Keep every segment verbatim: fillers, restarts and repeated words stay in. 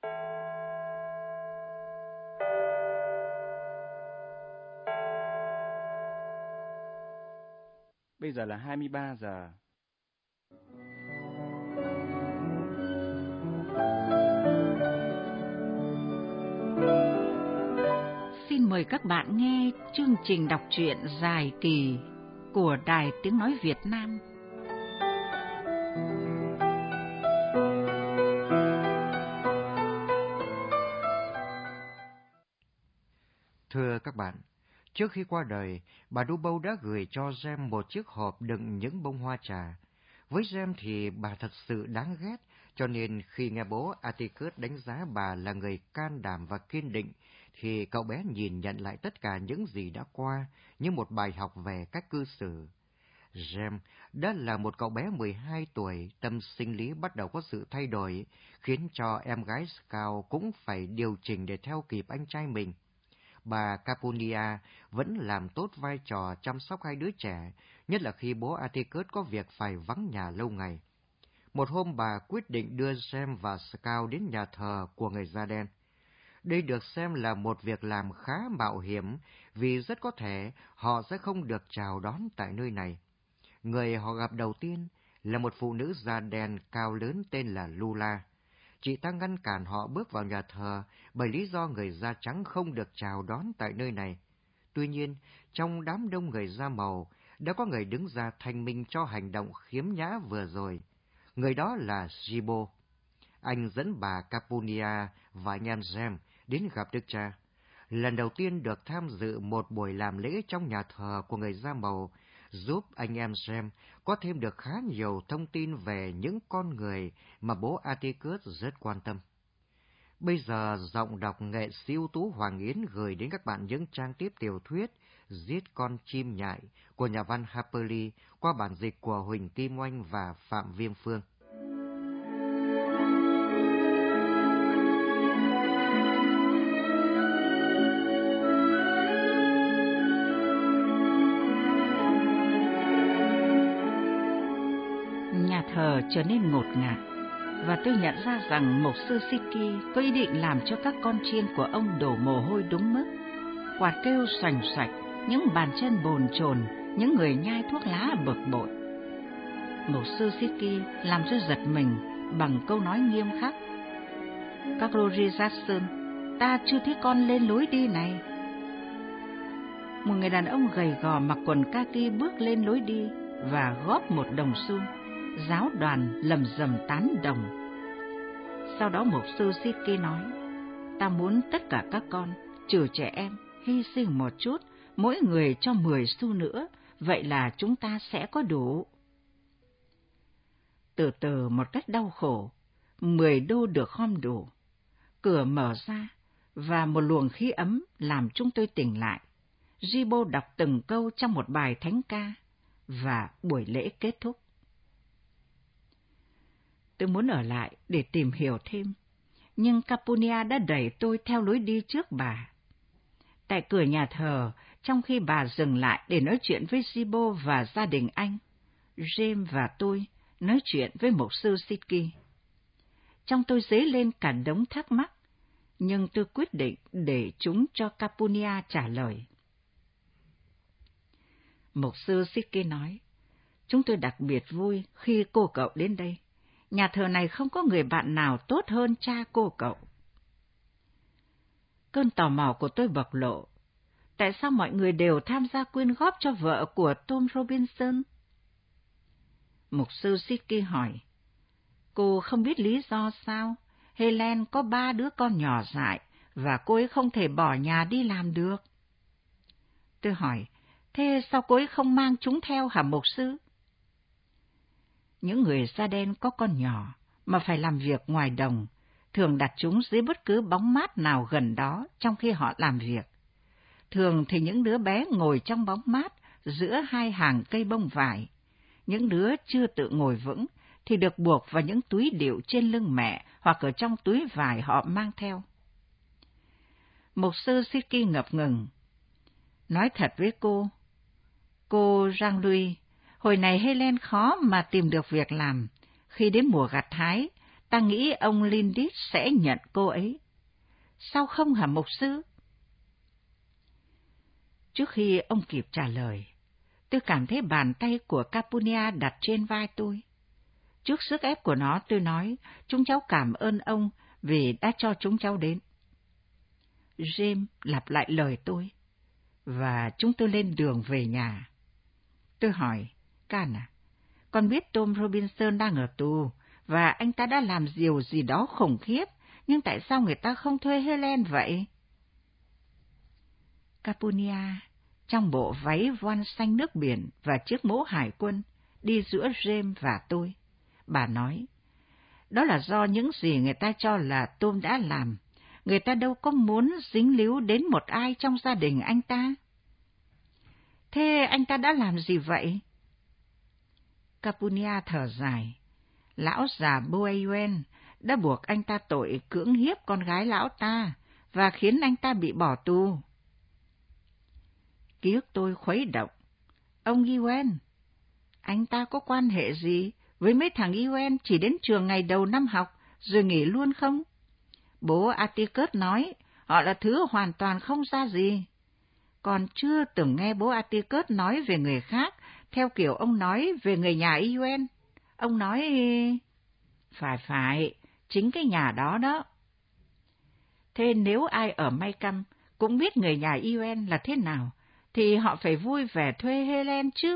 Bây giờ là hai mươi ba giờ. Xin mời các bạn nghe chương trình đọc truyện dài kỳ của Đài Tiếng Nói Việt Nam. Thưa các bạn, trước khi qua đời, bà Dubose đã gửi cho James một chiếc hộp đựng những bông hoa trà. Với James thì bà thật sự đáng ghét, cho nên khi nghe bố Atticus đánh giá bà là người can đảm và kiên định, thì cậu bé nhìn nhận lại tất cả những gì đã qua như một bài học về cách cư xử. James đã là một cậu bé mười hai tuổi, tâm sinh lý bắt đầu có sự thay đổi, khiến cho em gái Scout cũng phải điều chỉnh để theo kịp anh trai mình. Bà Capunia vẫn làm tốt vai trò chăm sóc hai đứa trẻ, nhất là khi bố Atticus có việc phải vắng nhà lâu ngày. Một hôm bà quyết định đưa James và Scout đến nhà thờ của người da đen. Đây được xem là một việc làm khá mạo hiểm, vì rất có thể họ sẽ không được chào đón tại nơi này. Người họ gặp đầu tiên là một phụ nữ da đen cao lớn tên là Lula. Chị ta ngăn cản họ bước vào nhà thờ bởi lý do người da trắng không được chào đón tại nơi này. Tuy nhiên, trong đám đông người da màu, đã có người đứng ra thanh minh cho hành động khiếm nhã vừa rồi. Người đó là Gibo. Anh dẫn bà Capunia và anh em James đến gặp Đức Cha. Lần đầu tiên được tham dự một buổi làm lễ trong nhà thờ của người da màu, giúp anh em James có thêm được khá nhiều thông tin về những con người mà bố Atticus rất quan tâm. Bây giờ giọng đọc nghệ sĩ ưu tú Hoàng Yến gửi đến các bạn những trang tiếp tiểu thuyết Giết con chim nhại của nhà văn Harper Lee qua bản dịch của Huỳnh Kim Oanh và Phạm Viêm Phương. Nhà thờ trở nên ngột ngạt, và tôi nhận ra rằng mục sư Siki có ý định làm cho các con chiên của ông đổ mồ hôi đúng mức. Quạt kêu xoành xoạch, những bàn chân bồn chồn, những người nhai thuốc lá bực bội. Mục sư Siki làm tôi giật mình bằng câu nói nghiêm khắc: "Các Rory Jackson, ta chưa thấy con lên lối đi này." Một người đàn ông gầy gò mặc quần kaki bước lên lối đi và góp một đồng xu. Giáo đoàn lầm rầm tán đồng. Sau đó mục sư Siki nói: "Ta muốn tất cả các con, trừ trẻ em, hy sinh một chút, mỗi người cho mười xu nữa, vậy là chúng ta sẽ có đủ." Từ từ một cách đau khổ, mười đô được gom đủ. Cửa mở ra, và một luồng khí ấm làm chúng tôi tỉnh lại. Gibo đọc từng câu trong một bài thánh ca, và buổi lễ kết thúc. Tôi muốn ở lại để tìm hiểu thêm, nhưng Capunia đã đẩy tôi theo lối đi trước bà. Tại cửa nhà thờ, trong khi bà dừng lại để nói chuyện với Gibo và gia đình anh, James và tôi nói chuyện với mục sư Siki. Trong tôi dấy lên cả đống thắc mắc, nhưng tôi quyết định để chúng cho Capunia trả lời. Mục sư Siki nói: "Chúng tôi đặc biệt vui khi cô cậu đến đây. Nhà thờ này không có người bạn nào tốt hơn cha cô cậu." Cơn tò mò của tôi bộc lộ. Tại sao mọi người đều tham gia quyên góp cho vợ của Tom Robinson? Mục sư Siki hỏi: "Cô không biết lý do sao? Helen có ba đứa con nhỏ dại, và cô ấy không thể bỏ nhà đi làm được." Tôi hỏi: "Thế sao cô ấy không mang chúng theo hả mục sư?" Những người da đen có con nhỏ mà phải làm việc ngoài đồng, thường đặt chúng dưới bất cứ bóng mát nào gần đó trong khi họ làm việc. Thường thì những đứa bé ngồi trong bóng mát giữa hai hàng cây bông vải. Những đứa chưa tự ngồi vững thì được buộc vào những túi điệu trên lưng mẹ hoặc ở trong túi vải họ mang theo. Mục sư Siki ngập ngừng: "Nói thật với cô, cô Jean-Louis, hồi này Helen khó mà tìm được việc làm. Khi đến mùa gặt hái, ta nghĩ ông Lindis sẽ nhận cô ấy. Sao không hả mục sư? Trước khi ông kịp trả lời, tôi cảm thấy bàn tay của Capunia đặt trên vai tôi. Trước sức ép của nó, tôi nói, chúng cháu cảm ơn ông vì đã cho chúng cháu đến. James lặp lại lời tôi, và chúng tôi lên đường về nhà. Tôi hỏi, Can à, con biết Tom Robinson đang ở tù, và anh ta đã làm điều gì đó khủng khiếp, nhưng tại sao người ta không thuê Helen vậy? Capunia, trong bộ váy voan xanh nước biển và chiếc mũ hải quân, đi giữa James và tôi. Bà nói, đó là do những gì người ta cho là Tom đã làm. Người ta đâu có muốn dính líu đến một ai trong gia đình anh ta. Thế anh ta đã làm gì vậy? Capunia thở dài. Lão già Boeuen đã buộc anh ta tội cưỡng hiếp con gái lão ta và khiến anh ta bị bỏ tù. Ký ức tôi khuấy động. Ông Ewen, anh ta có quan hệ gì với mấy thằng Ewen chỉ đến trường ngày đầu năm học rồi nghỉ luôn không? Bố Atticus nói họ là thứ hoàn toàn không ra gì. Còn chưa từng nghe bố Atticus nói về người khác theo kiểu ông nói về người nhà Ewen. Ông nói... Phải phải, chính cái nhà đó đó. Thế nếu ai ở Maycam cũng biết người nhà Ewen là thế nào, thì họ phải vui vẻ thuê Helen chứ.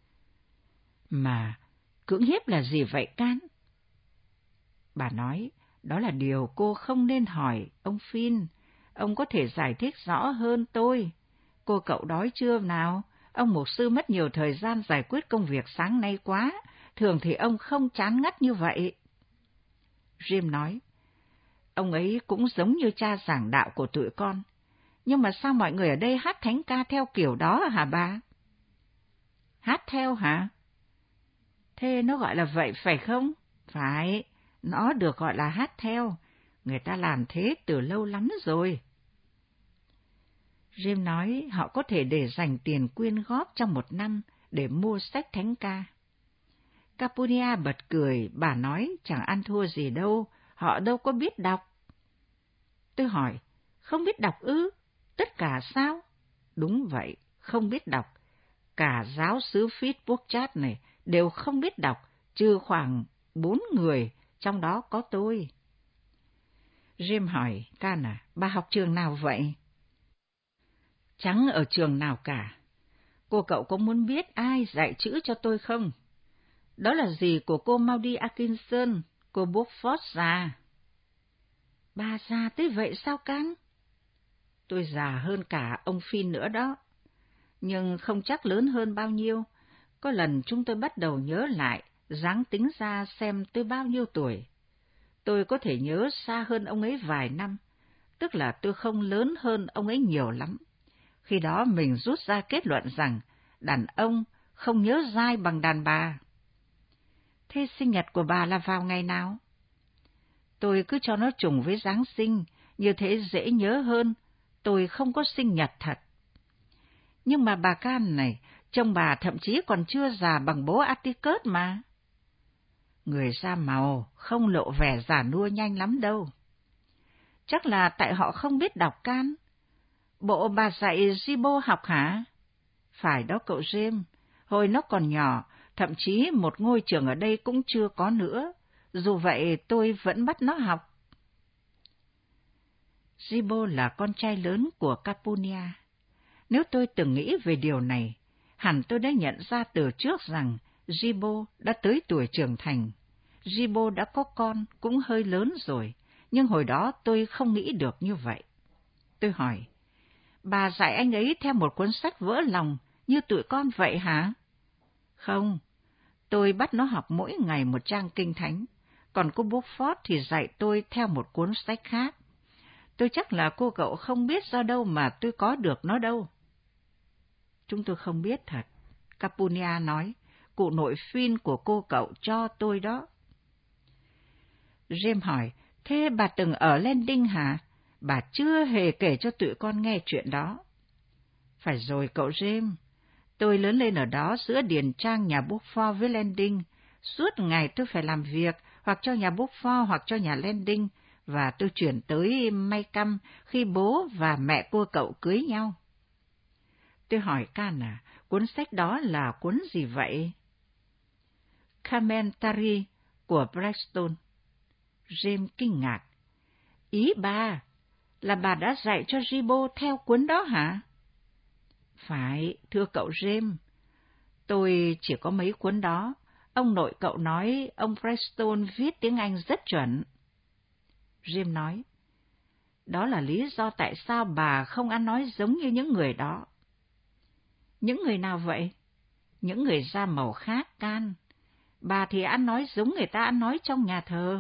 Mà cưỡng hiếp là gì vậy Can? Bà nói, đó là điều cô không nên hỏi ông Finn. Ông có thể giải thích rõ hơn tôi. Cô cậu đói chưa nào? Ông mục sư mất nhiều thời gian giải quyết công việc sáng nay quá. Thường thì ông không chán ngắt như vậy. Jim nói, ông ấy cũng giống như cha giảng đạo của tụi con. Nhưng mà sao mọi người ở đây hát thánh ca theo kiểu đó hả bà? Hát theo hả? Thế nó gọi là vậy phải không? Phải, nó được gọi là hát theo. Người ta làm thế từ lâu lắm rồi. Jim nói họ có thể để dành tiền quyên góp trong một năm để mua sách thánh ca. Capunia bật cười, bà nói chẳng ăn thua gì đâu, họ đâu có biết đọc. Tôi hỏi, không biết đọc ư? Tất cả sao? Đúng vậy, không biết đọc. Cả giáo xứ Fitzpatrick này đều không biết đọc, trừ khoảng bốn người, trong đó có tôi. Jim hỏi, Can à, bà học trường nào vậy? Chẳng ở trường nào cả. Cô cậu có muốn biết ai dạy chữ cho tôi không? Đó là gì của cô Maudie Atkinson, cô Beaufort già. Bà già tới vậy sao Can? Tôi già hơn cả ông Finn nữa đó. Nhưng không chắc lớn hơn bao nhiêu. Có lần chúng tôi bắt đầu nhớ lại, ráng tính ra xem tôi bao nhiêu tuổi. Tôi có thể nhớ xa hơn ông ấy vài năm, tức là tôi không lớn hơn ông ấy nhiều lắm. Khi đó mình rút ra kết luận rằng đàn ông không nhớ dai bằng đàn bà. Thế sinh nhật của bà là vào ngày nào? Tôi cứ cho nó trùng với Giáng sinh, như thế dễ nhớ hơn. Tôi không có sinh nhật thật. Nhưng mà bà Can này, chồng bà thậm chí còn chưa già bằng bố Atticus mà. Người da màu không lộ vẻ già nua nhanh lắm đâu. Chắc là tại họ không biết đọc Can. Bộ bà dạy Gibo học hả? Phải đó cậu James, hồi nó còn nhỏ, thậm chí một ngôi trường ở đây cũng chưa có nữa. Dù vậy tôi vẫn bắt nó học. Gibo là con trai lớn của Capunia. Nếu tôi từng nghĩ về điều này, hẳn tôi đã nhận ra từ trước rằng Gibo đã tới tuổi trưởng thành. Gibo đã có con, cũng hơi lớn rồi, nhưng hồi đó tôi không nghĩ được như vậy. Tôi hỏi, bà dạy anh ấy theo một cuốn sách vỡ lòng như tụi con vậy hả? Không, tôi bắt nó học mỗi ngày một trang kinh thánh, còn cô Beaufort thì dạy tôi theo một cuốn sách khác. Tôi chắc là cô cậu không biết do đâu mà tôi có được nó đâu. Chúng tôi không biết thật, Capunia nói, cụ nội Finn của cô cậu cho tôi đó. James hỏi, thế bà từng ở Landing hả? Bà chưa hề kể cho tụi con nghe chuyện đó. Phải rồi cậu James, tôi lớn lên ở đó giữa điền trang nhà Beaufort với Landing. Suốt ngày tôi phải làm việc, hoặc cho nhà Beaufort hoặc cho nhà Landing, và tôi chuyển tới Maycomb khi bố và mẹ cô cậu cưới nhau. Tôi hỏi Can à, cuốn sách đó là cuốn gì vậy? Commentary của Blackstone. James kinh ngạc. Ý bà là bà đã dạy cho Gibo theo cuốn đó hả? Phải, thưa cậu James. Tôi chỉ có mấy cuốn đó. Ông nội cậu nói ông Blackstone viết tiếng Anh rất chuẩn. James nói, đó là lý do tại sao bà không ăn nói giống như những người đó. Những người nào vậy? Những người da màu khác, Can. Bà thì ăn nói giống người ta ăn nói trong nhà thờ.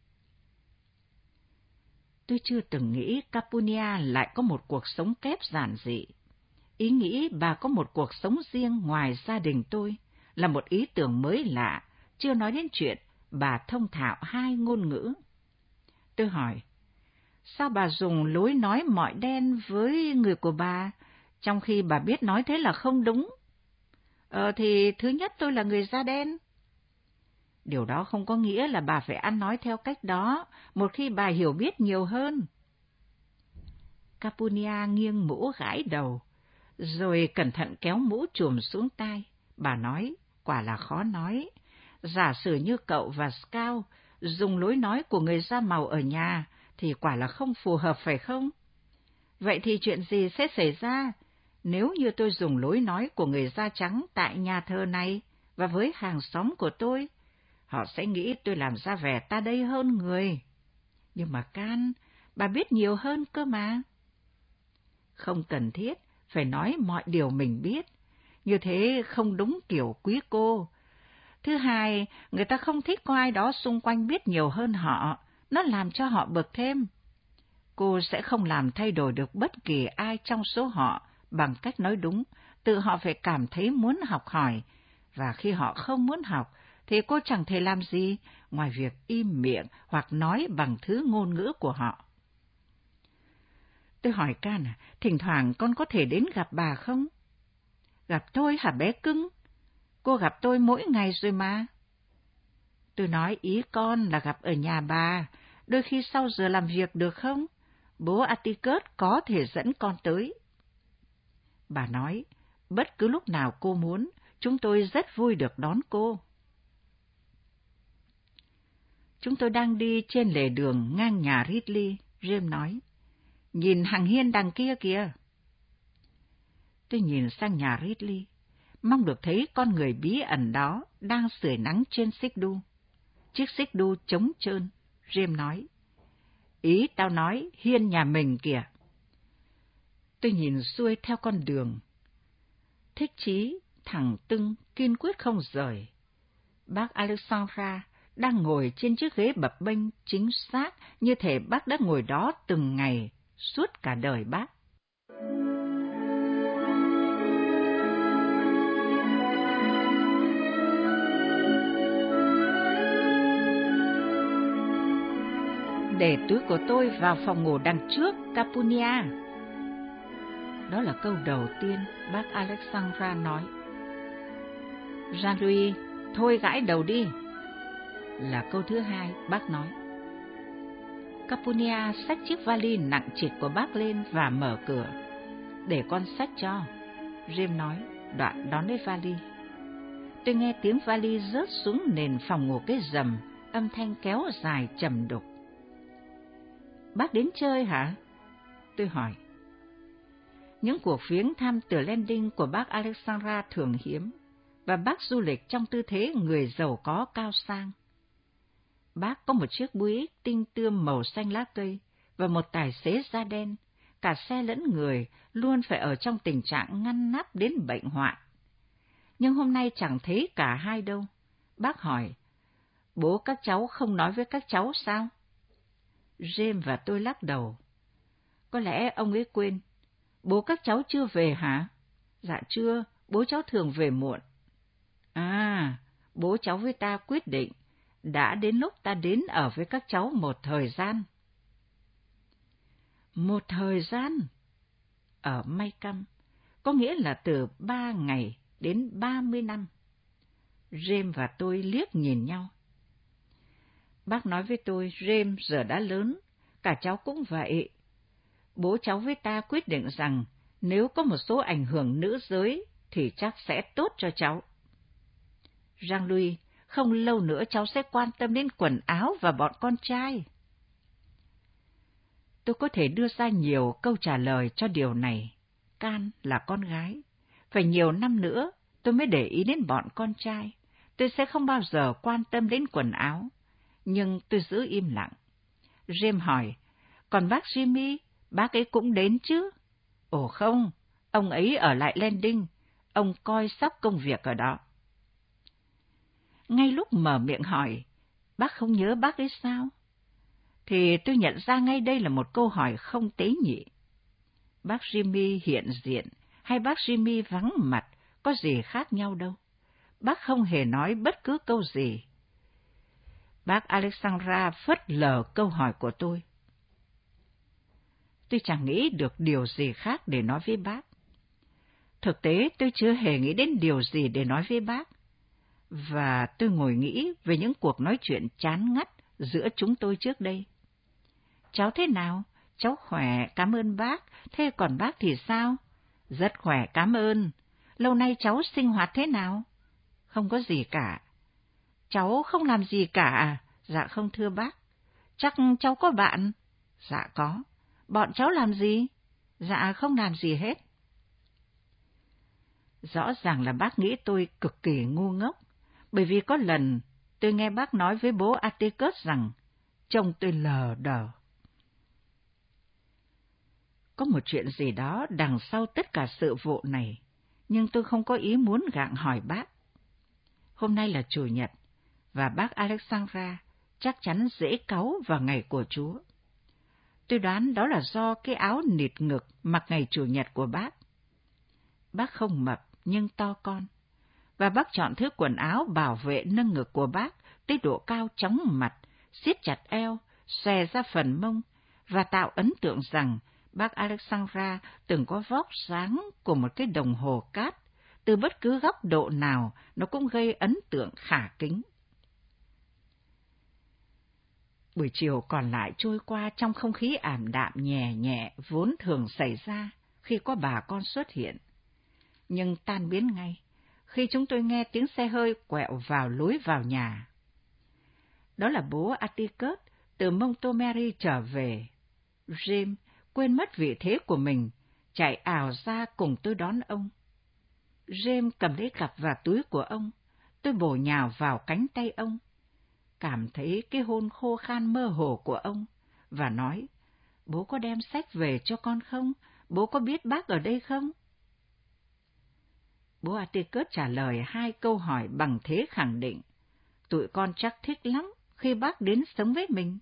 Tôi chưa từng nghĩ Capunia lại có một cuộc sống kép giản dị. Ý nghĩ bà có một cuộc sống riêng ngoài gia đình tôi là một ý tưởng mới lạ, chưa nói đến chuyện bà thông thạo hai ngôn ngữ. Tôi hỏi, sao bà dùng lối nói mọi đen với người của bà, trong khi bà biết nói thế là không đúng? Ờ thì thứ nhất tôi là người da đen. Điều đó không có nghĩa là bà phải ăn nói theo cách đó, một khi bà hiểu biết nhiều hơn. Capunia nghiêng mũ gãi đầu, rồi cẩn thận kéo mũ trùm xuống tai. Bà nói, quả là khó nói. Giả sử như cậu và Scout dùng lối nói của người da màu ở nhà, thì quả là không phù hợp phải không? Vậy thì chuyện gì sẽ xảy ra nếu như tôi dùng lối nói của người da trắng tại nhà thờ này và với hàng xóm của tôi? Họ sẽ nghĩ tôi làm ra vẻ ta đây hơn người. Nhưng mà Can, bà biết nhiều hơn cơ mà. Không cần thiết phải nói mọi điều mình biết. Như thế không đúng kiểu quý cô. Thứ hai, người ta không thích có ai đó xung quanh biết nhiều hơn họ. Nó làm cho họ bực thêm. Cô sẽ không làm thay đổi được bất kỳ ai trong số họ bằng cách nói đúng. Tự họ phải cảm thấy muốn học hỏi. Và khi họ không muốn học, thì cô chẳng thể làm gì ngoài việc im miệng hoặc nói bằng thứ ngôn ngữ của họ. Tôi hỏi Can à, thỉnh thoảng con có thể đến gặp bà không? Gặp tôi hả bé cưng? Cô gặp tôi mỗi ngày rồi mà. Tôi nói ý con là gặp ở nhà bà, đôi khi sau giờ làm việc được không? Bố Atticus có thể dẫn con tới. Bà nói, bất cứ lúc nào cô muốn, chúng tôi rất vui được đón cô. Chúng tôi đang đi trên lề đường ngang nhà Ridley, James nói. Nhìn hàng hiên đằng kia kìa. Tôi nhìn sang nhà Ridley, mong được thấy con người bí ẩn đó đang sưởi nắng trên xích đu. Chiếc xích đu trống trơn, James nói. Ý tao nói hiên nhà mình kìa. Tôi nhìn xuôi theo con đường. Thích chí, thẳng tưng, kiên quyết không rời. Bác Alexandra đang ngồi trên chiếc ghế bập bênh chính xác như thể bác đã ngồi đó từng ngày, suốt cả đời bác. Để túi của tôi vào phòng ngủ đằng trước, Capunia. Đó là câu đầu tiên bác Alexandra nói. Jean-Louis, thôi gãi đầu đi. Là câu thứ hai bác nói. Capunia xách chiếc vali nặng trịch của bác lên và mở cửa. Để con xách cho, James nói, đoạn đón lấy vali. Tôi nghe tiếng vali rớt xuống nền phòng ngủ cái rầm, âm thanh kéo dài trầm đục. Bác đến chơi hả? Tôi hỏi. Những cuộc viếng thăm từ Landing của bác Alexandra thường hiếm, và bác du lịch trong tư thế người giàu có cao sang. Bác có một chiếc Buick tinh tươm màu xanh lá cây và một tài xế da đen, cả xe lẫn người luôn phải ở trong tình trạng ngăn nắp đến bệnh hoạn. Nhưng hôm nay chẳng thấy cả hai đâu. Bác hỏi, bố các cháu không nói với các cháu sao? James và tôi lắc đầu. Có lẽ ông ấy quên. Bố các cháu chưa về hả? Dạ chưa, bố cháu thường về muộn. À, bố cháu với ta quyết định, đã đến lúc ta đến ở với các cháu một thời gian. Một thời gian? Ở Maycomb, có nghĩa là từ ba ngày đến ba mươi năm. James và tôi liếc nhìn nhau. Bác nói với tôi, James giờ đã lớn, cả cháu cũng vậy. Bố cháu với ta quyết định rằng nếu có một số ảnh hưởng nữ giới thì chắc sẽ tốt cho cháu. Jean-Louis, không lâu nữa cháu sẽ quan tâm đến quần áo và bọn con trai. Tôi có thể đưa ra nhiều câu trả lời cho điều này. Can là con gái. Phải nhiều năm nữa tôi mới để ý đến bọn con trai. Tôi sẽ không bao giờ quan tâm đến quần áo. Nhưng tôi giữ im lặng. James hỏi, còn bác Jimmy, bác ấy cũng đến chứ? Ồ không, ông ấy ở lại Landing. Ông coi sóc công việc ở đó. Ngay lúc mở miệng hỏi, bác không nhớ bác ấy sao? Thì tôi nhận ra ngay đây là một câu hỏi không tế nhị. Bác Jimmy hiện diện hay bác Jimmy vắng mặt có gì khác nhau đâu. Bác không hề nói bất cứ câu gì. Bác Alexandra phớt lờ câu hỏi của tôi. Tôi chẳng nghĩ được điều gì khác để nói với bác. Thực tế tôi chưa hề nghĩ đến điều gì để nói với bác. Và tôi ngồi nghĩ về những cuộc nói chuyện chán ngắt giữa chúng tôi trước đây. Cháu thế nào? Cháu khỏe, cảm ơn bác. Thế còn bác thì sao? Rất khỏe, cảm ơn. Lâu nay cháu sinh hoạt thế nào? Không có gì cả. Cháu không làm gì cả à? Dạ không thưa bác. Chắc cháu có bạn? Dạ có. Bọn cháu làm gì? Dạ không làm gì hết. Rõ ràng là bác nghĩ tôi cực kỳ ngu ngốc, bởi vì có lần tôi nghe bác nói với bố Atticus rằng trông tôi lờ đờ. Có một chuyện gì đó đằng sau tất cả sự vụ này, nhưng tôi không có ý muốn gặng hỏi bác. Hôm nay là Chủ nhật, và bác Alexandra chắc chắn dễ cáu vào ngày của Chúa. Tôi đoán đó là do cái áo nịt ngực mặc ngày Chủ nhật của bác. Bác không mập nhưng to con, và bác chọn thứ quần áo bảo vệ nâng ngực của bác tới độ cao chóng mặt, siết chặt eo, xòe ra phần mông, và tạo ấn tượng rằng bác Alexandra từng có vóc dáng của một cái đồng hồ cát, từ bất cứ góc độ nào nó cũng gây ấn tượng khả kính. Buổi chiều còn lại trôi qua trong không khí ảm đạm nhẹ nhẹ vốn thường xảy ra khi có bà con xuất hiện, nhưng tan biến ngay khi chúng tôi nghe tiếng xe hơi quẹo vào lối vào nhà. Đó là bố Atticus từ Montgomery trở về. James quên mất vị thế của mình, chạy ào ra cùng tôi đón ông. James cầm lấy cặp và túi của ông, tôi bổ nhào vào cánh tay ông, cảm thấy cái hôn khô khan mơ hồ của ông, và nói, bố có đem sách về cho con không? Bố có biết bác ở đây không? Bố Atticus trả lời hai câu hỏi bằng thế khẳng định, tụi con chắc thích lắm khi bác đến sống với mình.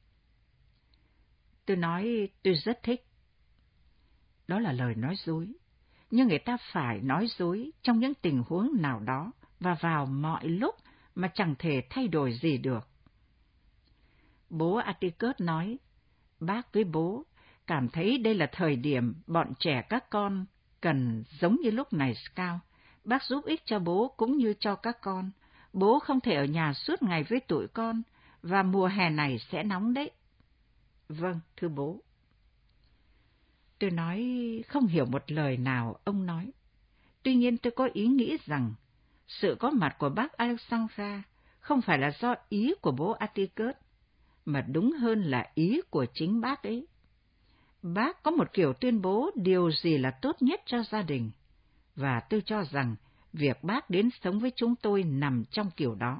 Tôi nói tôi rất thích. Đó là lời nói dối, nhưng người ta phải nói dối trong những tình huống nào đó và vào mọi lúc mà chẳng thể thay đổi gì được. Bố Atticus nói, bác với bố cảm thấy đây là thời điểm bọn trẻ các con cần giống như lúc này Scout. Bác giúp ích cho bố cũng như cho các con. Bố không thể ở nhà suốt ngày với tụi con, và mùa hè này sẽ nóng đấy. Vâng, thưa bố. Tôi nói không hiểu một lời nào ông nói. Tuy nhiên tôi có ý nghĩ rằng sự có mặt của bác Alexandra không phải là do ý của bố Atticus, mà đúng hơn là ý của chính bác ấy. Bác có một kiểu tuyên bố điều gì là tốt nhất cho gia đình, và tôi cho rằng việc bác đến sống với chúng tôi nằm trong kiểu đó.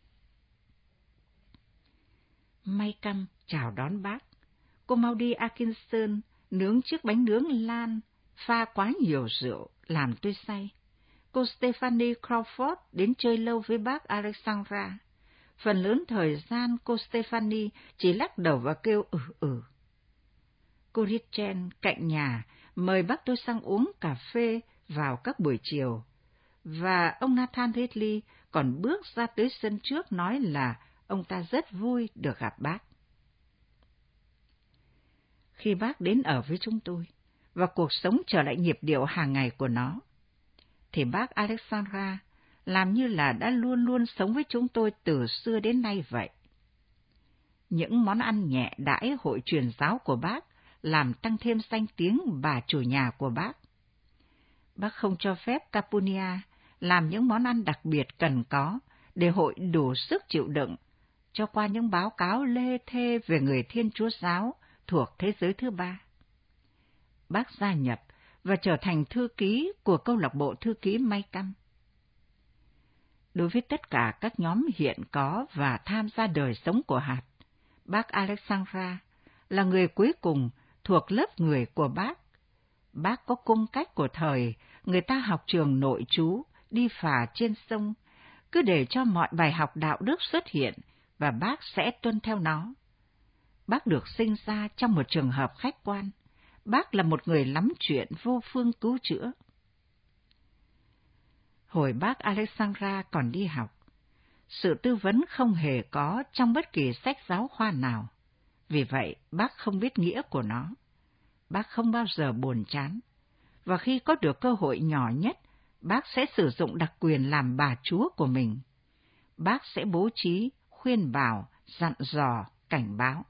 May Căm chào đón bác. Cô Maudie Atkinson nướng chiếc bánh nướng lan, pha quá nhiều rượu, làm tôi say. Cô Stephanie Crawford đến chơi lâu với bác Alexandra. Phần lớn thời gian cô Stephanie chỉ lắc đầu và kêu ừ ừ. Cô Rachel cạnh nhà mời bác tôi sang uống cà phê vào các buổi chiều, và ông Nathan Ridley còn bước ra tới sân trước nói là ông ta rất vui được gặp bác. Khi bác đến ở với chúng tôi, và cuộc sống trở lại nhịp điệu hàng ngày của nó, thì bác Alexandra làm như là đã luôn luôn sống với chúng tôi từ xưa đến nay vậy. Những món ăn nhẹ đãi hội truyền giáo của bác làm tăng thêm danh tiếng bà chủ nhà của bác. Bác không cho phép Capunia làm những món ăn đặc biệt cần có để hội đủ sức chịu đựng, cho qua những báo cáo lê thê về người Thiên Chúa giáo thuộc thế giới thứ ba. Bác gia nhập và trở thành thư ký của câu lạc bộ thư ký May Căm. Đối với tất cả các nhóm hiện có và tham gia đời sống của hạt, bác Alexandra là người cuối cùng thuộc lớp người của bác. Bác có cung cách của thời người ta học trường nội trú, đi phà trên sông, cứ để cho mọi bài học đạo đức xuất hiện và bác sẽ tuân theo nó. Bác được sinh ra trong một trường hợp khách quan. Bác là một người lắm chuyện vô phương cứu chữa. Hồi bác Alexandra còn đi học, sự tư vấn không hề có trong bất kỳ sách giáo khoa nào. Vì vậy, bác không biết nghĩa của nó. Bác không bao giờ buồn chán. Và khi có được cơ hội nhỏ nhất, bác sẽ sử dụng đặc quyền làm bà chúa của mình. Bác sẽ bố trí, khuyên bảo, dặn dò, cảnh báo.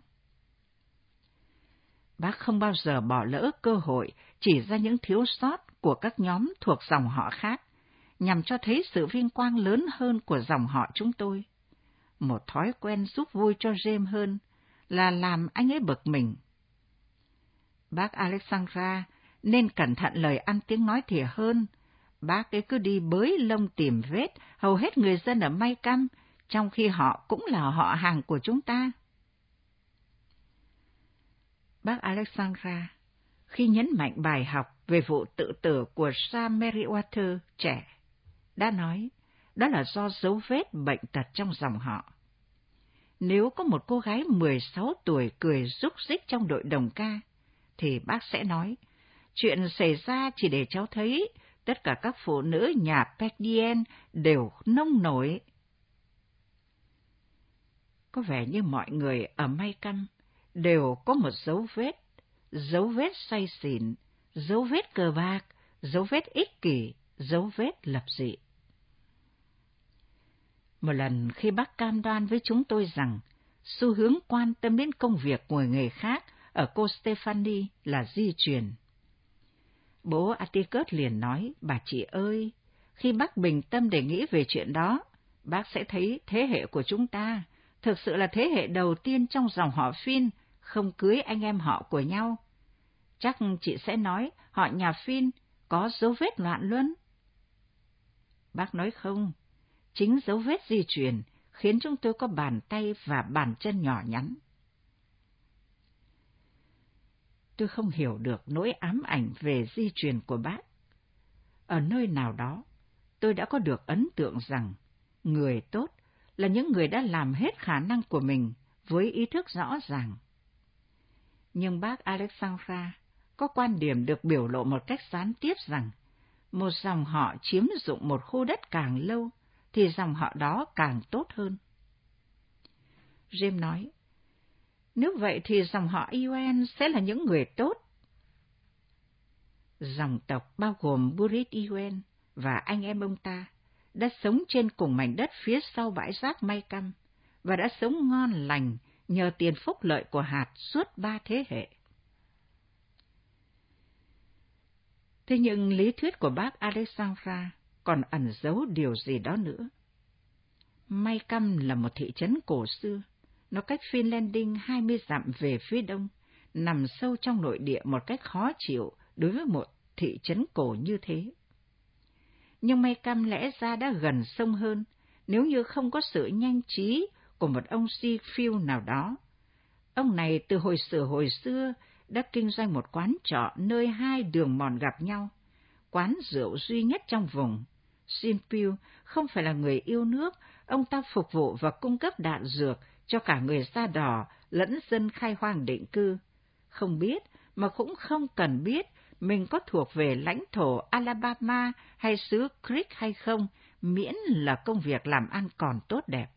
Bác không bao giờ bỏ lỡ cơ hội chỉ ra những thiếu sót của các nhóm thuộc dòng họ khác, nhằm cho thấy sự vinh quang lớn hơn của dòng họ chúng tôi. Một thói quen giúp vui cho James hơn là làm anh ấy bực mình. Bác Alexandra nên cẩn thận lời ăn tiếng nói thì hơn. Bác ấy cứ đi bới lông tìm vết hầu hết người dân ở May Căm, trong khi họ cũng là họ hàng của chúng ta. Bác Alexandra, khi nhấn mạnh bài học về vụ tự tử của Sam Meriwether trẻ, đã nói đó là do dấu vết bệnh tật trong dòng họ. Nếu có một cô gái mười sáu tuổi cười rúc rích trong đội đồng ca, thì bác sẽ nói, chuyện xảy ra chỉ để cháu thấy tất cả các phụ nữ nhà Perdien đều nông nổi. Có vẻ như mọi người ở May Căm đều có một dấu vết, dấu vết say xỉn, dấu vết cờ bạc, dấu vết ích kỷ, dấu vết lập dị. Một lần khi bác cam đoan với chúng tôi rằng xu hướng quan tâm đến công việc của người khác ở cô Stephanie là di truyền. Bố Atticus liền nói, bà chị ơi, khi bác bình tâm để nghĩ về chuyện đó, bác sẽ thấy thế hệ của chúng ta thực sự là thế hệ đầu tiên trong dòng họ Phin không cưới anh em họ của nhau. Chắc chị sẽ nói họ nhà Phin có dấu vết loạn luân. Bác nói không, chính dấu vết di truyền khiến chúng tôi có bàn tay và bàn chân nhỏ nhắn. Tôi không hiểu được nỗi ám ảnh về di truyền của bác. Ở nơi nào đó, tôi đã có được ấn tượng rằng người tốt là những người đã làm hết khả năng của mình với ý thức rõ ràng. Nhưng bác Alexandra có quan điểm được biểu lộ một cách gián tiếp rằng một dòng họ chiếm dụng một khu đất càng lâu thì dòng họ đó càng tốt hơn. James nói, nếu vậy thì dòng họ Yuen sẽ là những người tốt. Dòng tộc bao gồm Burit Yuen và anh em ông ta đã sống trên cùng mảnh đất phía sau bãi rác May Căm và đã sống ngon lành nhờ tiền phúc lợi của hạt suốt ba thế hệ. Thế nhưng lý thuyết của bác Alexandra còn ẩn giấu điều gì đó nữa. May Căm là một thị trấn cổ xưa, nó cách Finlanding hai mươi dặm về phía đông, nằm sâu trong nội địa một cách khó chịu đối với một thị trấn cổ như thế. Nhưng May Căm lẽ ra đã gần sông hơn, nếu như không có sự nhanh trí của một ông Seafield nào đó. Ông này từ hồi xưa hồi xưa đã kinh doanh một quán trọ nơi hai đường mòn gặp nhau, quán rượu duy nhất trong vùng. Seafield không phải là người yêu nước, ông ta phục vụ và cung cấp đạn dược cho cả người da đỏ lẫn dân khai hoang định cư. Không biết, mà cũng không cần biết, mình có thuộc về lãnh thổ Alabama hay xứ Creek hay không, miễn là công việc làm ăn còn tốt đẹp.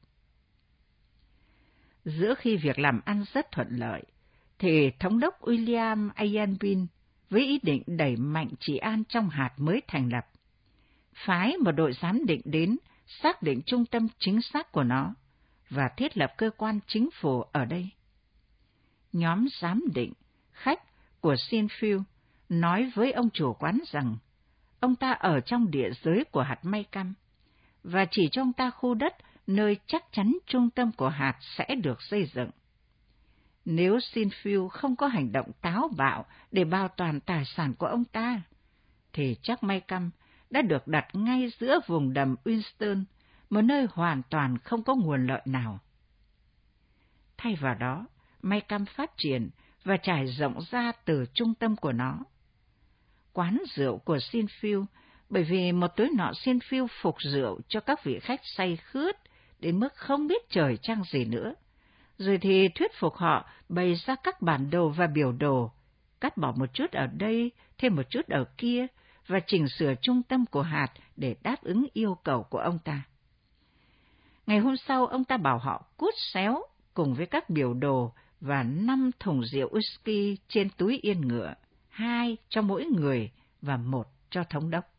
Giữa khi việc làm ăn rất thuận lợi, thì Thống đốc William Ayanbin với ý định đẩy mạnh trị an trong hạt mới thành lập, phái một đội giám định đến xác định trung tâm chính xác của nó, và thiết lập cơ quan chính phủ ở đây. Nhóm giám định, khách của Sinfield nói với ông chủ quán rằng ông ta ở trong địa giới của hạt may cam, và chỉ cho ông ta khu đất nơi chắc chắn trung tâm của hạt sẽ được xây dựng. Nếu Sinfield không có hành động táo bạo để bảo toàn tài sản của ông ta, thì chắc may cam đã được đặt ngay giữa vùng đầm Winston, một nơi hoàn toàn không có nguồn lợi nào. Thay vào đó, may cam phát triển và trải rộng ra từ trung tâm của nó. Quán rượu của Sinfield, bởi vì một tối nọ Sinfield phục rượu cho các vị khách say khướt đến mức không biết trời trăng gì nữa, rồi thì thuyết phục họ bày ra các bản đồ và biểu đồ, cắt bỏ một chút ở đây, thêm một chút ở kia, và chỉnh sửa trung tâm của hạt để đáp ứng yêu cầu của ông ta. Ngày hôm sau, ông ta bảo họ cút xéo cùng với các biểu đồ và năm thùng rượu whisky trên túi yên ngựa, hai cho mỗi người và một cho thống đốc.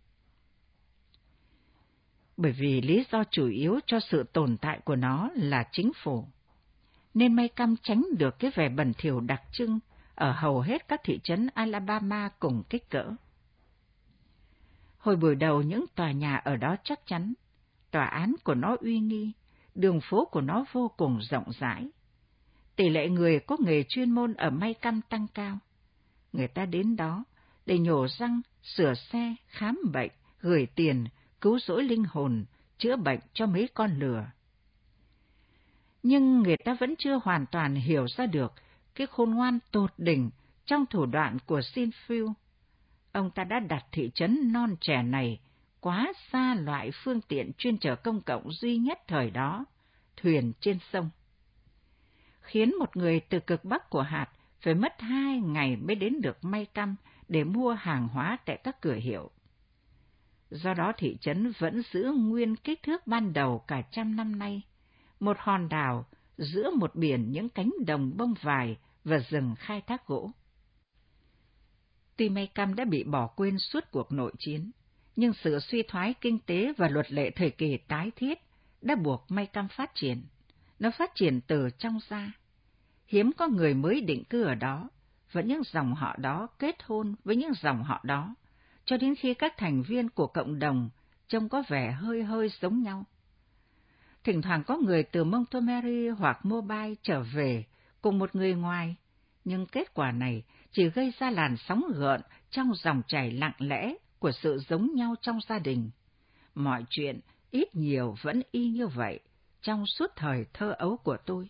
Bởi vì lý do chủ yếu cho sự tồn tại của nó là chính phủ, nên may cam tránh được cái vẻ bẩn thỉu đặc trưng ở hầu hết các thị trấn Alabama cùng kích cỡ. Hồi buổi đầu những tòa nhà ở đó chắc chắn, tòa án của nó uy nghi, đường phố của nó vô cùng rộng rãi. Tỷ lệ người có nghề chuyên môn ở may cam tăng cao. Người ta đến đó để nhổ răng, sửa xe, khám bệnh, gửi tiền, cứu rỗi linh hồn, chữa bệnh cho mấy con lừa. Nhưng người ta vẫn chưa hoàn toàn hiểu ra được cái khôn ngoan tột đỉnh trong thủ đoạn của Sinfield. Ông ta đã đặt thị trấn non trẻ này quá xa loại phương tiện chuyên chở công cộng duy nhất thời đó, thuyền trên sông, khiến một người từ cực bắc của hạt phải mất hai ngày mới đến được may cam để mua hàng hóa tại các cửa hiệu. Do đó thị trấn vẫn giữ nguyên kích thước ban đầu cả trăm năm nay, một hòn đảo giữa một biển những cánh đồng bông vải và rừng khai thác gỗ. Tuy may cam đã bị bỏ quên suốt cuộc nội chiến, nhưng sự suy thoái kinh tế và luật lệ thời kỳ tái thiết đã buộc may cam phát triển. Nó phát triển từ trong ra. Hiếm có người mới định cư ở đó, vẫn những dòng họ đó kết hôn với những dòng họ đó, cho đến khi các thành viên của cộng đồng trông có vẻ hơi hơi giống nhau. Thỉnh thoảng có người từ Montgomery hoặc Mobile trở về cùng một người ngoài, nhưng kết quả này chỉ gây ra làn sóng gợn trong dòng chảy lặng lẽ của sự giống nhau trong gia đình. Mọi chuyện ít nhiều vẫn y như vậy trong suốt thời thơ ấu của tôi.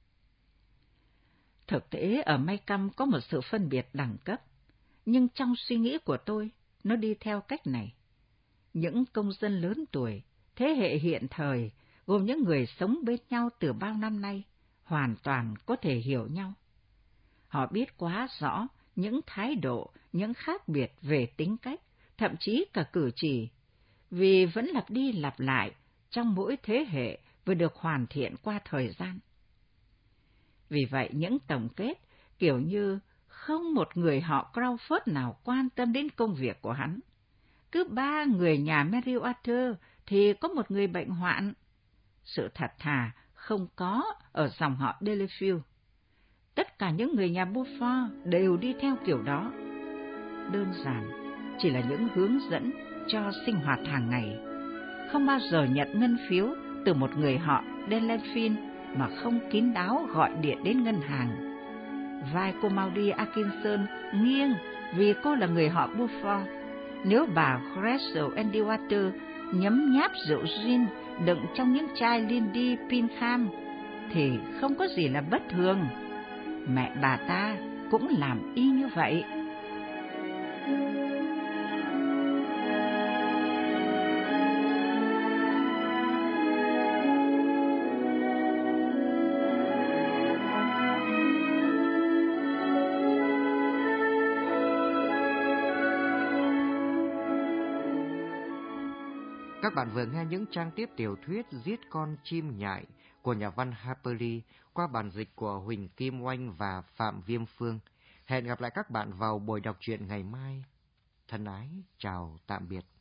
Thực tế ở may cam có một sự phân biệt đẳng cấp, nhưng trong suy nghĩ của tôi, nó đi theo cách này. Những công dân lớn tuổi, thế hệ hiện thời, gồm những người sống bên nhau từ bao năm nay, hoàn toàn có thể hiểu nhau. Họ biết quá rõ những thái độ, những khác biệt về tính cách, thậm chí cả cử chỉ, vì vẫn lặp đi lặp lại trong mỗi thế hệ và được hoàn thiện qua thời gian. Vì vậy, những tổng kết kiểu như không một người họ Crawford nào quan tâm đến công việc của hắn. Cứ ba người nhà Meriwether thì có một người bệnh hoạn. Sự thật thà không có ở dòng họ Delafield. Tất cả những người nhà Beaufort đều đi theo kiểu đó. Đơn giản, chỉ là những hướng dẫn cho sinh hoạt hàng ngày. Không bao giờ nhận ngân phiếu từ một người họ Delafield mà không kín đáo gọi điện đến ngân hàng. Vai cô Maudie Atkinson nghiêng vì cô là người họ Beaufort. Nếu bà Gretel Endewater nhấm nháp rượu gin đựng trong những chai Lindy Pinkham thì không có gì là bất thường. Mẹ bà ta cũng làm y như vậy. Các bạn vừa nghe những trang tiếp tiểu thuyết Giết con chim nhại của nhà văn Harper Lee qua bản dịch của Huỳnh Kim Oanh và Phạm Viêm Phương. Hẹn gặp lại các bạn vào buổi đọc truyện ngày mai. Thân ái, chào tạm biệt.